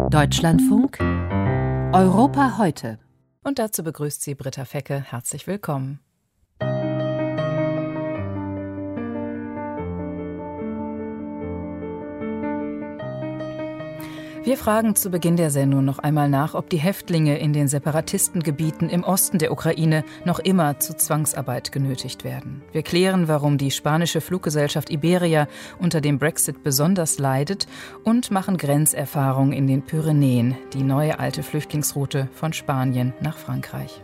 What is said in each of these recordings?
Deutschlandfunk Europa heute. Und dazu begrüßt sie Britta Fecke. Herzlich willkommen. Wir fragen zu Beginn der Sendung noch einmal nach, ob die Häftlinge in den Separatistengebieten im Osten der Ukraine noch immer zu Zwangsarbeit genötigt werden. Wir klären, warum die spanische Fluggesellschaft Iberia unter dem Brexit besonders leidet und machen Grenzerfahrungen in den Pyrenäen, die neue alte Flüchtlingsroute von Spanien nach Frankreich.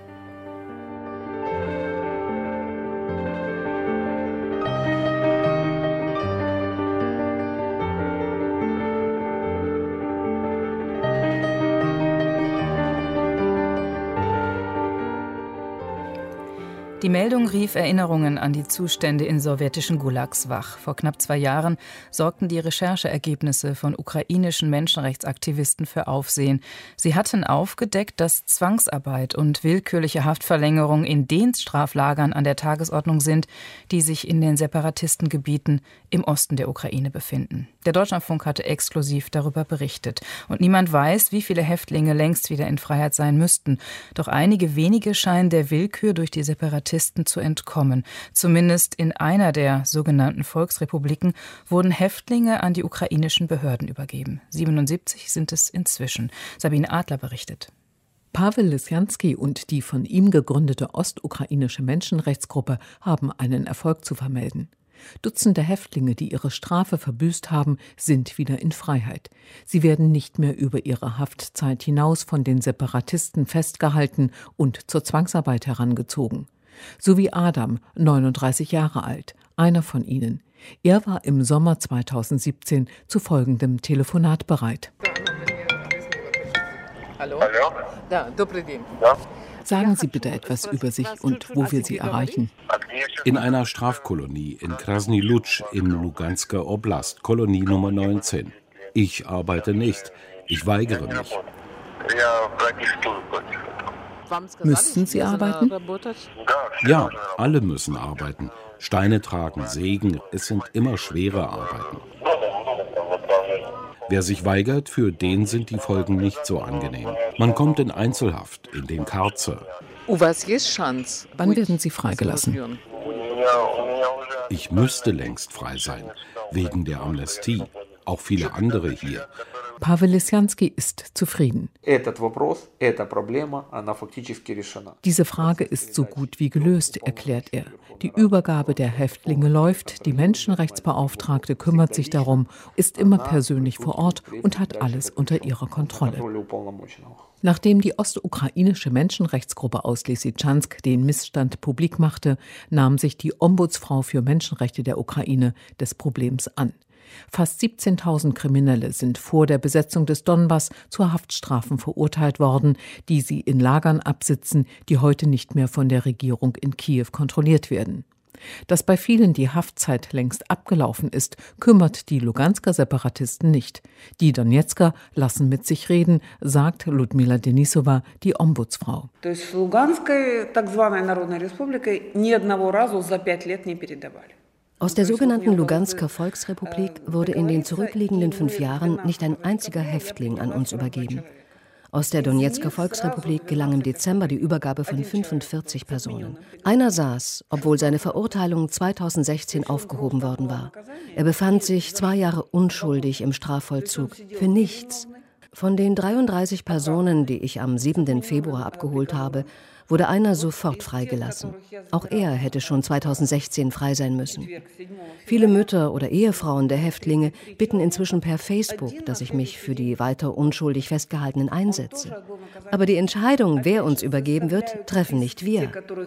Die Meldung rief Erinnerungen an die Zustände in sowjetischen Gulags wach. Vor knapp 2 Jahren sorgten die Rechercheergebnisse von ukrainischen Menschenrechtsaktivisten für Aufsehen. Sie hatten aufgedeckt, dass Zwangsarbeit und willkürliche Haftverlängerung in den Straflagern an der Tagesordnung sind, die sich in den Separatistengebieten im Osten der Ukraine befinden. Der Deutschlandfunk hatte exklusiv darüber berichtet. Und niemand weiß, wie viele Häftlinge längst wieder in Freiheit sein müssten. Doch einige wenige scheinen der Willkür durch die Separatisten zu entkommen. Zumindest in einer der sogenannten Volksrepubliken wurden Häftlinge an die ukrainischen Behörden übergeben. 77 sind es inzwischen. Sabine Adler berichtet. Paweł Lysjanski und die von ihm gegründete ostukrainische Menschenrechtsgruppe haben einen Erfolg zu vermelden. Dutzende Häftlinge, die ihre Strafe verbüßt haben, sind wieder in Freiheit. Sie werden nicht mehr über ihre Haftzeit hinaus von den Separatisten festgehalten und zur Zwangsarbeit herangezogen. So wie Adam, 39 Jahre alt, einer von ihnen. Er war im Sommer 2017 zu folgendem Telefonat bereit. Hallo? Ja, sagen Sie bitte etwas über sich und wo wir Sie erreichen. In einer Strafkolonie in Krasny Lutsch in Lugansker Oblast, Kolonie Nummer 19. Ich arbeite nicht. Ich weigere mich. Müssten Sie arbeiten? Ja, alle müssen arbeiten. Steine tragen, sägen, es sind immer schwere Arbeiten. Wer sich weigert, für den sind die Folgen nicht so angenehm. Man kommt in Einzelhaft, in den Karzer. Wann werden Sie freigelassen? Ich müsste längst frei sein, wegen der Amnestie. Auch viele andere hier. Paweł Lysjanski ist zufrieden. Diese Frage ist so gut wie gelöst, erklärt er. Die Übergabe der Häftlinge läuft, die Menschenrechtsbeauftragte kümmert sich darum, ist immer persönlich vor Ort und hat alles unter ihrer Kontrolle. Nachdem die ostukrainische Menschenrechtsgruppe aus Lysychansk den Missstand publik machte, nahm sich die Ombudsfrau für Menschenrechte der Ukraine des Problems an. Fast 17.000 Kriminelle sind vor der Besetzung des Donbass zu Haftstrafen verurteilt worden, die sie in Lagern absitzen, die heute nicht mehr von der Regierung in Kiew kontrolliert werden. Dass bei vielen die Haftzeit längst abgelaufen ist, kümmert die Lugansker Separatisten nicht. Die Donezker lassen mit sich reden, sagt Ludmila Denisova, die Ombudsfrau. Aus der sogenannten Lugansker Volksrepublik wurde in den zurückliegenden 5 Jahren nicht ein einziger Häftling an uns übergeben. Aus der Donezker Volksrepublik gelang im Dezember die Übergabe von 45 Personen. Einer saß, obwohl seine Verurteilung 2016 aufgehoben worden war. Er befand sich 2 Jahre unschuldig im Strafvollzug. Für nichts. Von den 33 Personen, die ich am 7. Februar abgeholt habe, wurde einer sofort freigelassen. Auch er hätte schon 2016 frei sein müssen. Viele Mütter oder Ehefrauen der Häftlinge bitten inzwischen per Facebook, dass ich mich für die weiter unschuldig Festgehaltenen einsetze. Aber die Entscheidung, wer uns übergeben wird, treffen nicht wir.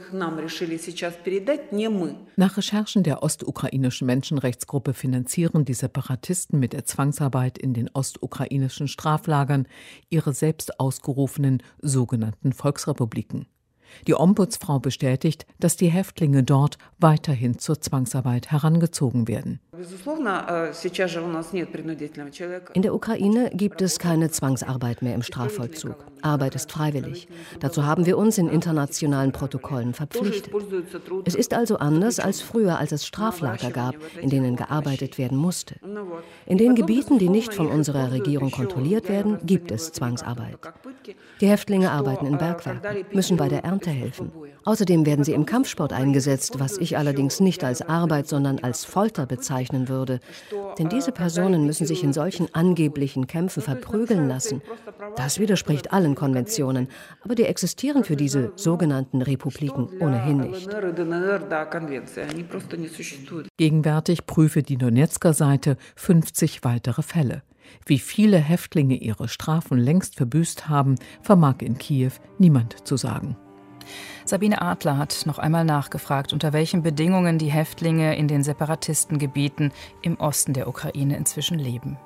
Nach Recherchen der ostukrainischen Menschenrechtsgruppe finanzieren die Separatisten mit der Zwangsarbeit in den ostukrainischen Straflagern ihre selbst ausgerufenen sogenannten Volksrepubliken. Die Ombudsfrau bestätigt, dass die Häftlinge dort weiterhin zur Zwangsarbeit herangezogen werden. In der Ukraine gibt es keine Zwangsarbeit mehr im Strafvollzug. Arbeit ist freiwillig. Dazu haben wir uns in internationalen Protokollen verpflichtet. Es ist also anders als früher, als es Straflager gab, in denen gearbeitet werden musste. In den Gebieten, die nicht von unserer Regierung kontrolliert werden, gibt es Zwangsarbeit. Die Häftlinge arbeiten in Bergwerken, müssen bei der Ernte helfen. Außerdem werden sie im Kampfsport eingesetzt, was ich allerdings nicht als Arbeit, sondern als Folter bezeichnen würde. Denn diese Personen müssen sich in solchen angeblichen Kämpfen verprügeln lassen. Das widerspricht allen Konventionen, aber die existieren für diese sogenannten Republiken ohnehin nicht. Gegenwärtig prüfe die Donezker Seite 50 weitere Fälle. Wie viele Häftlinge ihre Strafen längst verbüßt haben, vermag in Kiew niemand zu sagen. Sabine Adler hat noch einmal nachgefragt, unter welchen Bedingungen die Häftlinge in den Separatistengebieten im Osten der Ukraine inzwischen leben.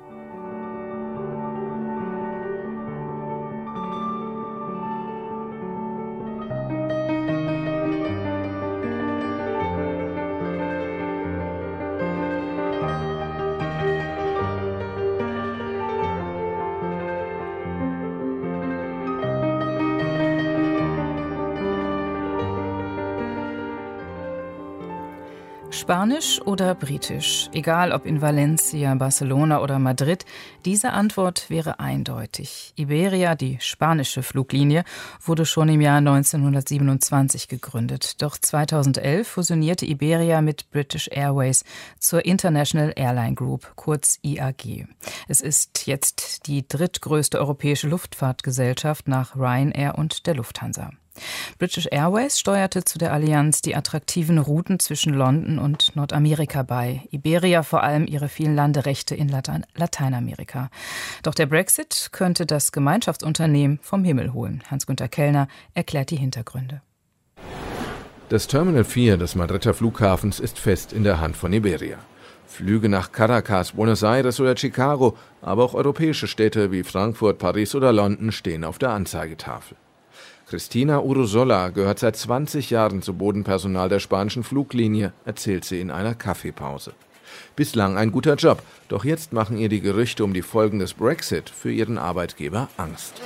Spanisch oder britisch, egal ob in Valencia, Barcelona oder Madrid, diese Antwort wäre eindeutig. Iberia, die spanische Fluglinie, wurde schon im Jahr 1927 gegründet. Doch 2011 fusionierte Iberia mit British Airways zur International Airline Group, kurz IAG. Es ist jetzt die drittgrößte europäische Luftfahrtgesellschaft nach Ryanair und der Lufthansa. British Airways steuerte zu der Allianz die attraktiven Routen zwischen London und Nordamerika bei. Iberia vor allem ihre vielen Landerechte in Lateinamerika. Doch der Brexit könnte das Gemeinschaftsunternehmen vom Himmel holen. Hans-Günther Kellner erklärt die Hintergründe. Das Terminal 4 des Madrider Flughafens ist fest in der Hand von Iberia. Flüge nach Caracas, Buenos Aires oder Chicago, aber auch europäische Städte wie Frankfurt, Paris oder London stehen auf der Anzeigetafel. Cristina Urusola gehört seit 20 Jahren zum Bodenpersonal der spanischen Fluglinie, erzählt sie in einer Kaffeepause. Bislang ein guter Job, doch jetzt machen ihr die Gerüchte um die Folgen des Brexit für ihren Arbeitgeber Angst.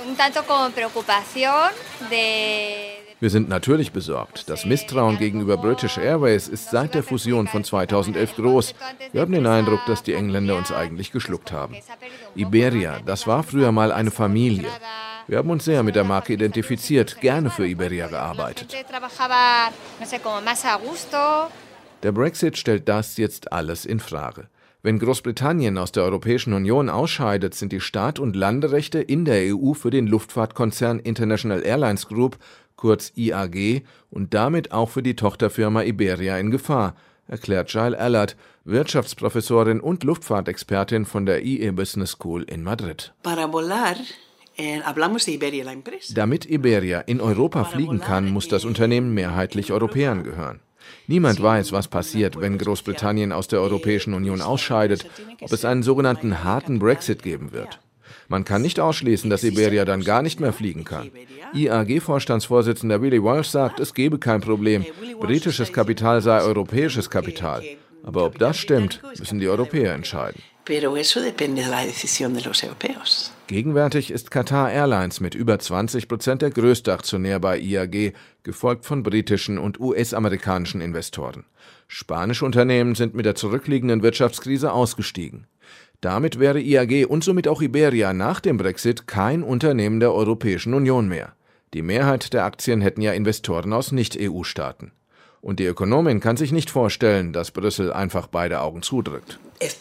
Wir sind natürlich besorgt. Das Misstrauen gegenüber British Airways ist seit der Fusion von 2011 groß. Wir haben den Eindruck, dass die Engländer uns eigentlich geschluckt haben. Iberia, das war früher mal eine Familie. Wir haben uns sehr mit der Marke identifiziert, gerne für Iberia gearbeitet. Der Brexit stellt das jetzt alles in Frage. Wenn Großbritannien aus der Europäischen Union ausscheidet, sind die Start- und Landerechte in der EU für den Luftfahrtkonzern International Airlines Group, kurz IAG, und damit auch für die Tochterfirma Iberia in Gefahr, erklärt Giles Allard, Wirtschaftsprofessorin und Luftfahrtexpertin von der IE Business School in Madrid. Damit Iberia in Europa fliegen kann, muss das Unternehmen mehrheitlich Europäern gehören. Niemand weiß, was passiert, wenn Großbritannien aus der Europäischen Union ausscheidet, ob es einen sogenannten harten Brexit geben wird. Man kann nicht ausschließen, dass Iberia dann gar nicht mehr fliegen kann. IAG-Vorstandsvorsitzender Willy Walsh sagt, es gebe kein Problem. Britisches Kapital sei europäisches Kapital. Aber ob das stimmt, müssen die Europäer entscheiden. Gegenwärtig ist Qatar Airlines mit über 20% der größte Aktionär bei IAG, gefolgt von britischen und US-amerikanischen Investoren. Spanische Unternehmen sind mit der zurückliegenden Wirtschaftskrise ausgestiegen. Damit wäre IAG und somit auch Iberia nach dem Brexit kein Unternehmen der Europäischen Union mehr. Die Mehrheit der Aktien hätten ja Investoren aus Nicht-EU-Staaten. Und die Ökonomin kann sich nicht vorstellen, dass Brüssel einfach beide Augen zudrückt.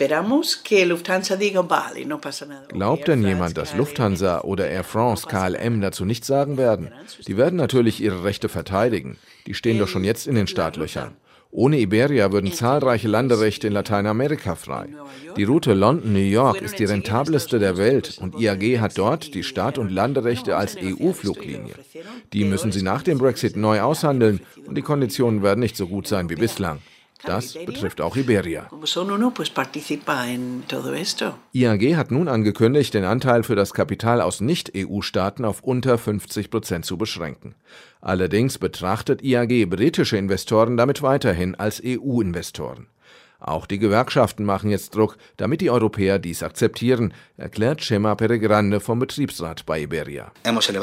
Glaubt denn jemand, dass Lufthansa oder Air France, KLM dazu nichts sagen werden? Die werden natürlich ihre Rechte verteidigen. Die stehen doch schon jetzt in den Startlöchern. Ohne Iberia würden zahlreiche Landerechte in Lateinamerika frei. Die Route London-New York ist die rentabelste der Welt und IAG hat dort die Start- und Landerechte als EU-Fluglinie. Die müssen sie nach dem Brexit neu aushandeln und die Konditionen werden nicht so gut sein wie bislang. Das betrifft auch Iberia. IAG hat nun angekündigt, den Anteil für das Kapital aus Nicht-EU-Staaten auf unter 50% zu beschränken. Allerdings betrachtet IAG britische Investoren damit weiterhin als EU-Investoren. Auch die Gewerkschaften machen jetzt Druck, damit die Europäer dies akzeptieren, erklärt Chema Peregrande vom Betriebsrat bei Iberia.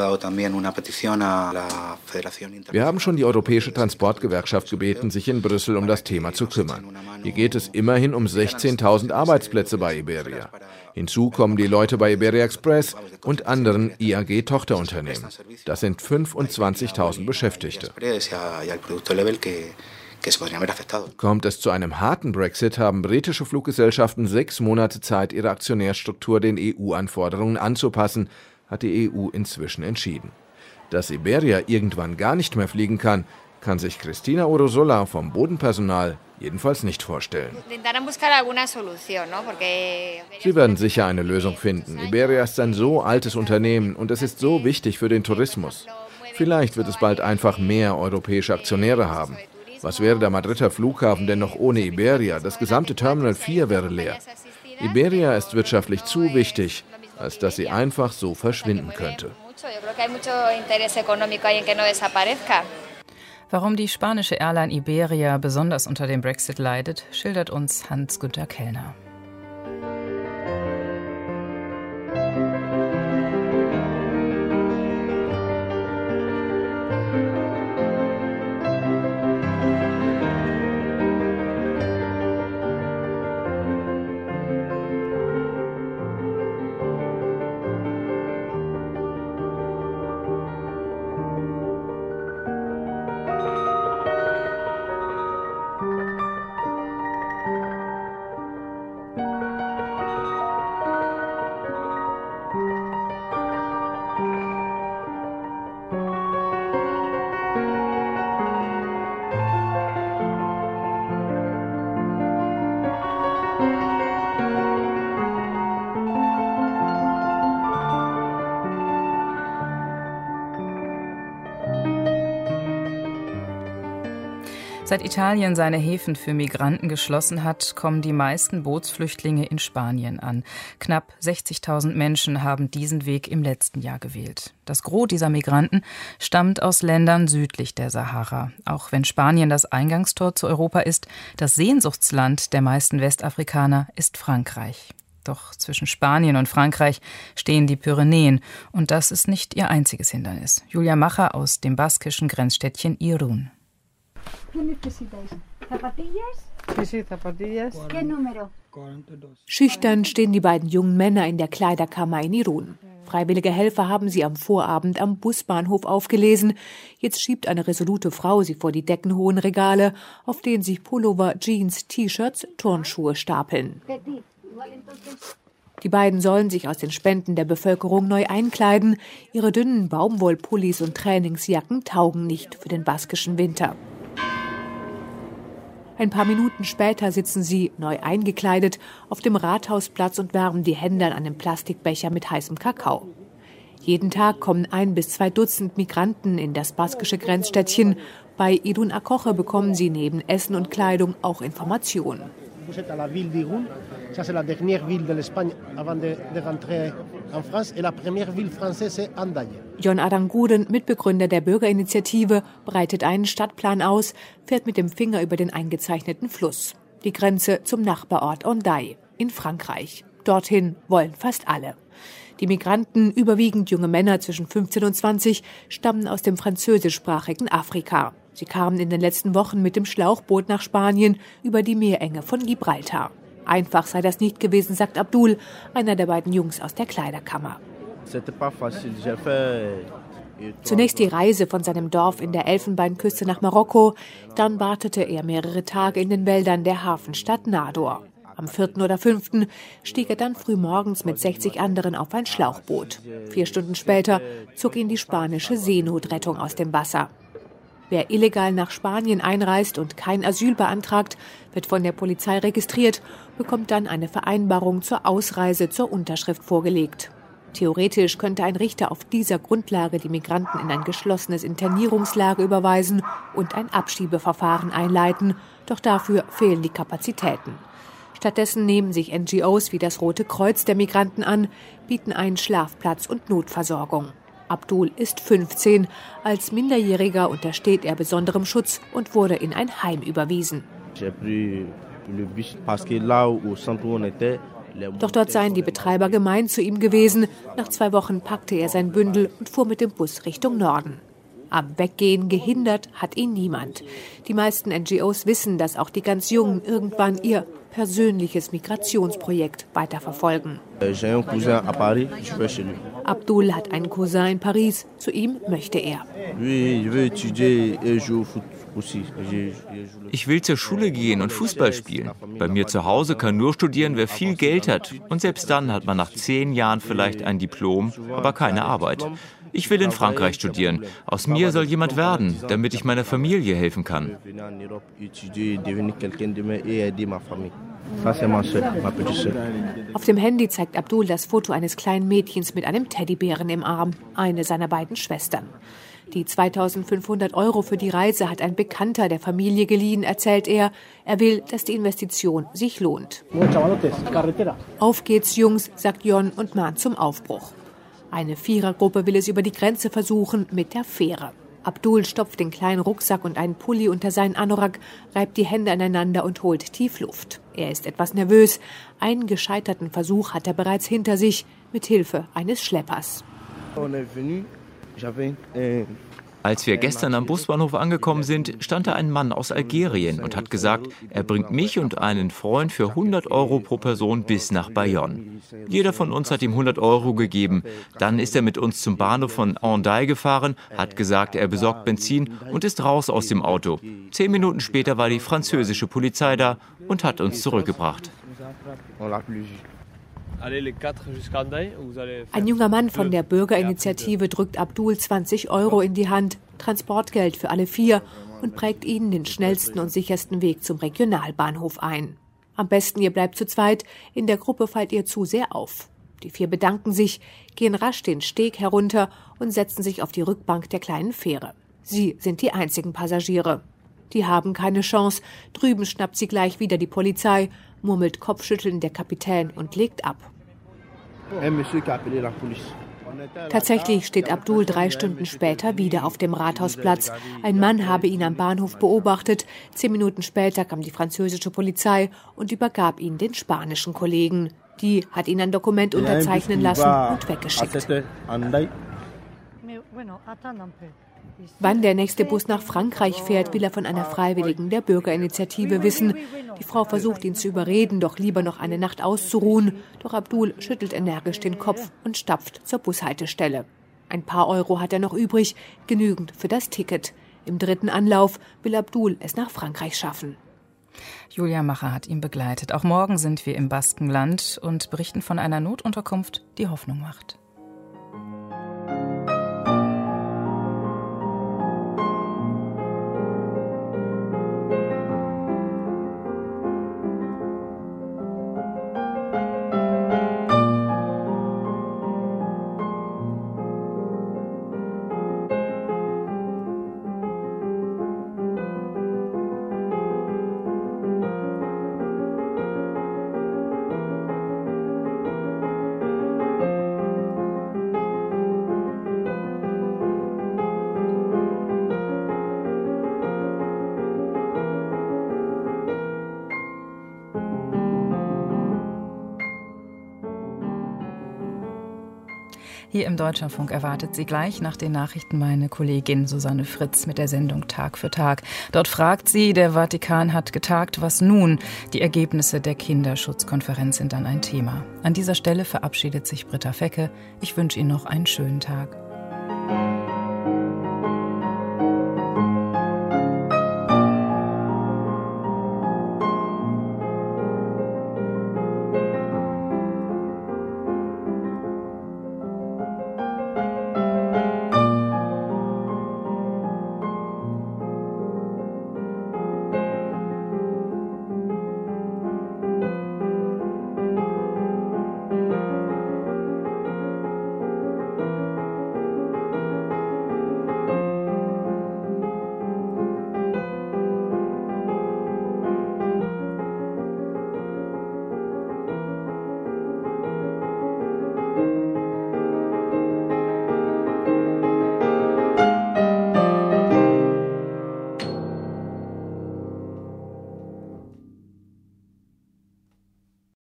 Wir haben schon die Europäische Transportgewerkschaft gebeten, sich in Brüssel um das Thema zu kümmern. Hier geht es immerhin um 16.000 Arbeitsplätze bei Iberia. Hinzu kommen die Leute bei Iberia Express und anderen IAG-Tochterunternehmen. Das sind 25.000 Beschäftigte. Kommt es zu einem harten Brexit, haben britische Fluggesellschaften 6 Monate Zeit, ihre Aktionärstruktur den EU-Anforderungen anzupassen, hat die EU inzwischen entschieden. Dass Iberia irgendwann gar nicht mehr fliegen kann sich Cristina Urosola vom Bodenpersonal jedenfalls nicht vorstellen. Sie werden sicher eine Lösung finden. Iberia ist ein so altes Unternehmen und es ist so wichtig für den Tourismus. Vielleicht wird es bald einfach mehr europäische Aktionäre haben. Was wäre der Madrider Flughafen denn noch ohne Iberia? Das gesamte Terminal 4 wäre leer. Iberia ist wirtschaftlich zu wichtig, als dass sie einfach so verschwinden könnte. Warum die spanische Airline Iberia besonders unter dem Brexit leidet, schildert uns Hans-Günter Kellner. Seit Italien seine Häfen für Migranten geschlossen hat, kommen die meisten Bootsflüchtlinge in Spanien an. Knapp 60.000 Menschen haben diesen Weg im letzten Jahr gewählt. Das Gros dieser Migranten stammt aus Ländern südlich der Sahara. Auch wenn Spanien das Eingangstor zu Europa ist, das Sehnsuchtsland der meisten Westafrikaner ist Frankreich. Doch zwischen Spanien und Frankreich stehen die Pyrenäen und das ist nicht ihr einziges Hindernis. Julia Macher aus dem baskischen Grenzstädtchen Irún. Schüchtern stehen die beiden jungen Männer in der Kleiderkammer in Irún. Freiwillige Helfer haben sie am Vorabend am Busbahnhof aufgelesen. Jetzt schiebt eine resolute Frau sie vor die deckenhohen Regale, auf denen sich Pullover, Jeans, T-Shirts, Turnschuhe stapeln. Die beiden sollen sich aus den Spenden der Bevölkerung neu einkleiden. Ihre dünnen Baumwollpullis und Trainingsjacken taugen nicht für den baskischen Winter. Ein paar Minuten später sitzen sie, neu eingekleidet, auf dem Rathausplatz und wärmen die Hände an einem Plastikbecher mit heißem Kakao. Jeden Tag kommen 1 bis 2 Dutzend Migranten in das baskische Grenzstädtchen. Bei Irún Acoge bekommen sie neben Essen und Kleidung auch Informationen. John Aranguren, Mitbegründer der Bürgerinitiative, breitet einen Stadtplan aus, fährt mit dem Finger über den eingezeichneten Fluss. Die Grenze zum Nachbarort Hendaye in Frankreich. Dorthin wollen fast alle. Die Migranten, überwiegend junge Männer zwischen 15 und 20, stammen aus dem französischsprachigen Afrika. Sie kamen in den letzten Wochen mit dem Schlauchboot nach Spanien über die Meerenge von Gibraltar. Einfach sei das nicht gewesen, sagt Abdul, einer der beiden Jungs aus der Kleiderkammer. Zunächst die Reise von seinem Dorf in der Elfenbeinküste nach Marokko, dann wartete er mehrere Tage in den Wäldern der Hafenstadt Nador. Am 4. oder 5. stieg er dann frühmorgens mit 60 anderen auf ein Schlauchboot. 4 Stunden später zog ihn die spanische Seenotrettung aus dem Wasser. Wer illegal nach Spanien einreist und kein Asyl beantragt, wird von der Polizei registriert, bekommt dann eine Vereinbarung zur Ausreise zur Unterschrift vorgelegt. Theoretisch könnte ein Richter auf dieser Grundlage die Migranten in ein geschlossenes Internierungslager überweisen und ein Abschiebeverfahren einleiten, doch dafür fehlen die Kapazitäten. Stattdessen nehmen sich NGOs wie das Rote Kreuz der Migranten an, bieten einen Schlafplatz und Notversorgung. Abdul ist 15. Als Minderjähriger untersteht er besonderem Schutz und wurde in ein Heim überwiesen. Doch dort seien die Betreiber gemein zu ihm gewesen. Nach 2 Wochen packte er sein Bündel und fuhr mit dem Bus Richtung Norden. Am Weggehen gehindert hat ihn niemand. Die meisten NGOs wissen, dass auch die ganz Jungen irgendwann ihr persönliches Migrationsprojekt weiterverfolgen. Abdul hat einen Cousin in Paris. Zu ihm möchte er. Ich will zur Schule gehen und Fußball spielen. Bei mir zu Hause kann nur studieren, wer viel Geld hat. Und selbst dann hat man nach 10 Jahren vielleicht ein Diplom, aber keine Arbeit. Ich will in Frankreich studieren. Aus mir soll jemand werden, damit ich meiner Familie helfen kann. Auf dem Handy zeigt Abdul das Foto eines kleinen Mädchens mit einem Teddybären im Arm, eine seiner beiden Schwestern. Die 2.500 € für die Reise hat ein Bekannter der Familie geliehen, erzählt er. Er will, dass die Investition sich lohnt. Auf geht's, Jungs, sagt Jon und mahnt zum Aufbruch. Eine Vierergruppe will es über die Grenze versuchen mit der Fähre. Abdul stopft den kleinen Rucksack und einen Pulli unter seinen Anorak, reibt die Hände aneinander und holt tief Luft. Er ist etwas nervös. Einen gescheiterten Versuch hat er bereits hinter sich, mit Hilfe eines Schleppers. Als wir gestern am Busbahnhof angekommen sind, stand da ein Mann aus Algerien und hat gesagt, er bringt mich und einen Freund für 100 € pro Person bis nach Bayonne. Jeder von uns hat ihm 100 € gegeben. Dann ist er mit uns zum Bahnhof von Hendaye gefahren, hat gesagt, er besorgt Benzin und ist raus aus dem Auto. 10 Minuten später war die französische Polizei da und hat uns zurückgebracht. Ein junger Mann von der Bürgerinitiative drückt Abdul 20 € in die Hand, Transportgeld für alle 4 und prägt ihnen den schnellsten und sichersten Weg zum Regionalbahnhof ein. Am besten ihr bleibt zu zweit, in der Gruppe fällt ihr zu sehr auf. Die 4 bedanken sich, gehen rasch den Steg herunter und setzen sich auf die Rückbank der kleinen Fähre. Sie sind die einzigen Passagiere. Die haben keine Chance, drüben schnappt sie gleich wieder die Polizei, murmelt kopfschüttelnd der Kapitän und legt ab. Tatsächlich steht Abdul 3 Stunden später wieder auf dem Rathausplatz. Ein Mann habe ihn am Bahnhof beobachtet. 10 Minuten später kam die französische Polizei und übergab ihn den spanischen Kollegen. Die hat ihn ein Dokument unterzeichnen lassen und weggeschickt. Wann der nächste Bus nach Frankreich fährt, will er von einer Freiwilligen der Bürgerinitiative wissen. Die Frau versucht ihn zu überreden, doch lieber noch eine Nacht auszuruhen. Doch Abdul schüttelt energisch den Kopf und stapft zur Bushaltestelle. Ein paar Euro hat er noch übrig, genügend für das Ticket. Im 3. Anlauf will Abdul es nach Frankreich schaffen. Julia Macher hat ihn begleitet. Auch morgen sind wir im Baskenland und berichten von einer Notunterkunft, die Hoffnung macht. Hier im Deutschlandfunk erwartet Sie gleich nach den Nachrichten meine Kollegin Susanne Fritz mit der Sendung Tag für Tag. Dort fragt sie, der Vatikan hat getagt, was nun? Die Ergebnisse der Kinderschutzkonferenz sind dann ein Thema. An dieser Stelle verabschiedet sich Britta Fecke. Ich wünsche Ihnen noch einen schönen Tag.